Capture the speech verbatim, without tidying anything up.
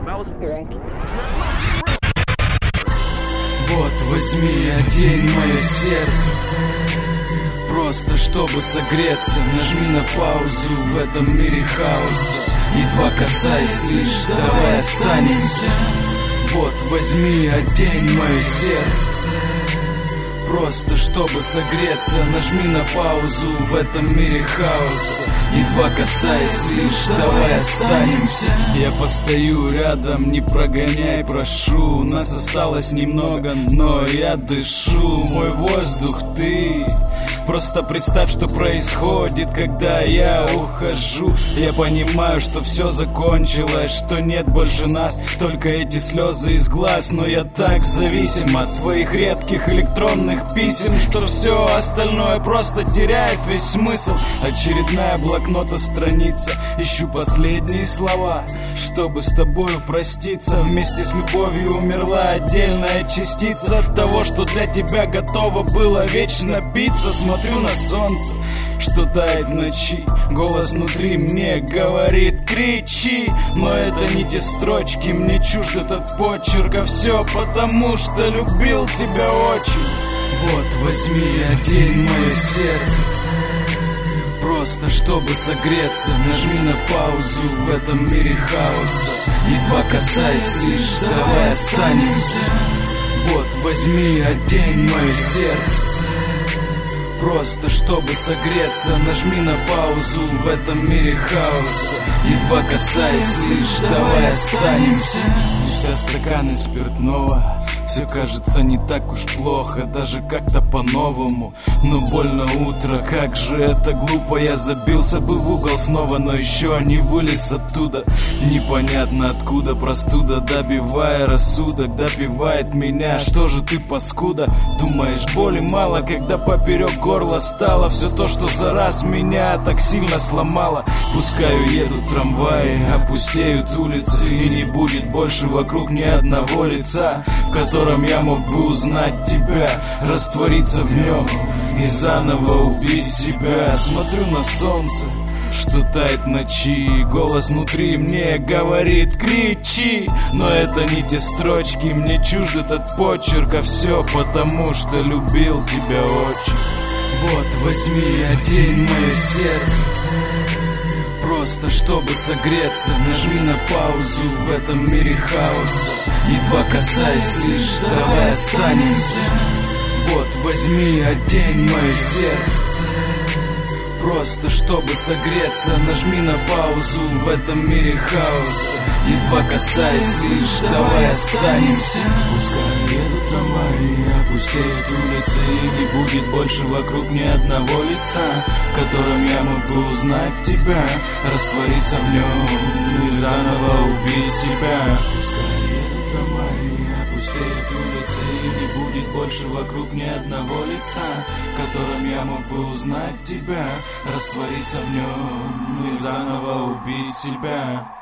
Вот возьми, одень мое сердце, просто чтобы согреться. Нажми на паузу в этом мире хаоса. Едва касайся лишь, давай останемся. Вот возьми, одень мое сердце, просто чтобы согреться. Нажми на паузу в этом мире хаоса. Едва касаясь лишь, давай останемся. Я постою рядом, не прогоняй, прошу. У нас осталось немного, но я дышу. Мой воздух ты. Просто представь, что происходит, когда я ухожу. Я понимаю, что все закончилось, что нет больше нас, только эти слезы из глаз. Но я так зависим от твоих редких электронных писем, что все остальное просто теряет весь смысл. Очередная блокнота страница, ищу последние слова, чтобы с тобою проститься. Вместе с любовью умерла отдельная частица от того, что для тебя готово было вечно биться. Смотрю на солнце, что тает в ночи. Голос внутри мне говорит: кричи. Но это не те строчки, мне чужд этот почерк. А все потому, что любил тебя очень. Вот возьми, одень мое сердце, просто чтобы согреться. Нажми на паузу в этом мире хаоса. Едва касаясь лишь, давай останемся. Вот возьми, одень мое сердце, просто чтобы согреться. Нажми на паузу в этом мире хаоса. Едва касаясь лишь, давай останемся. Спустя стаканы спиртного все кажется не так уж плохо, даже как-то по-новому. Но больно утро, как же это глупо. Я забился бы в угол снова, но еще не вылез оттуда. Непонятно откуда простуда, добивая рассудок, добивает меня. Что же ты, паскуда? Думаешь, боли мало, когда поперек горла стало все то, что за раз меня так сильно сломало. Пускай уедут трамваи, опустеют улицы, и не будет больше вокруг ни одного лица, в котором я мог бы узнать тебя, раствориться в нем и заново убить себя. Смотрю на солнце, что тает в ночи. Голос внутри мне говорит: кричи. Но это не те строчки, мне чужд этот почерк. А все потому, что любил тебя очень. Вот возьми, одень мое сердце, просто чтобы согреться. Нажми на паузу в этом мире хаоса. Едва касаясь лишь, давай останемся. Вот возьми, одень мое сердце, просто чтобы согреться. Нажми на паузу в этом мире хаоса. Едва касаясь лишь, давай останемся. Пускай едут трамваи, опустеют улицы, и не будет больше вокруг ни одного лица, в котором я мог бы узнать тебя, раствориться в нем и заново убить себя. Пускай едут трамваи, опустеют улицы, и не будет больше вокруг ни одного лица, в котором я мог бы узнать тебя, раствориться в нем и заново убить себя.